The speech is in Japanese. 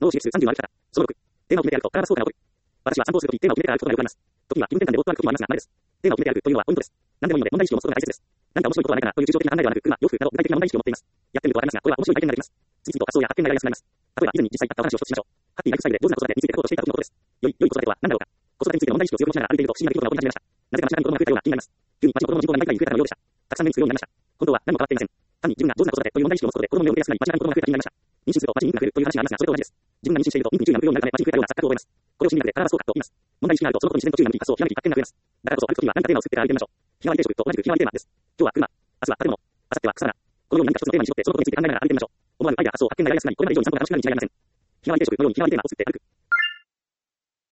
脳を刺激する30の歩き方。その6。テーマを決めてあると、体がそうかが起こる。私は散歩をするとき、テーマを決めてから歩くことがよくあります。時には気分転換でぼーっと歩く時もありますが、慣れです。テーマを決めて歩くというのはポイントです。何でもいいので、問題意識を持つことが大切です。何か面白いことはないかなという抽象的な考えではなく、車、洋服など具体的な問題意識を持っています。やってみるとわかりますが、これは面白い体験になります。次々と発想や発見が得られやすくなります。例えば、以前に実際にあったお話を一つしましょう。ハッピーライフスタイルで上手な子育てについて書こうとしていた時のことです。良い子育てとは何だろうか。子育てについての問題意識を強く持ちながら歩いていると不思議な出来事が起こり始めました。なぜか街中に子供が増えたような気になります。急に街の子供の人口が2倍くらいに増えたかのようでした。たくさん目にするようになりました。本当は何も変わっていません。単に自分が上手な子育てという問題意識を持つことで子供の量を増やすなり、街中に子供が増えた気になりました。妊娠すると街に肉が増えるという話がありますが、それと同じです。自分が妊娠していると妊婦に注意が向くようになるため街に増えたような錯覚を覚えます。これを心理学で体はそうかと言います。問題意識があるとそのことに自然と注意が向き、発想、ひらめき、発見が増えます。だからこそ歩くときには何かテーマを作ってから歩いてみましょう。日替わり定食と同じく日替わりテーマです。今日は車、明日は建物、明後日は草花。このように何か一つのテーマに絞ってそのことについて考えながら歩いてみましょう。思わぬアイデア、発想、発見が得られやすくなり、これまで以上に散歩が楽しくなるに違いありません。日替わり定食のように日替わりテーマを作って歩く。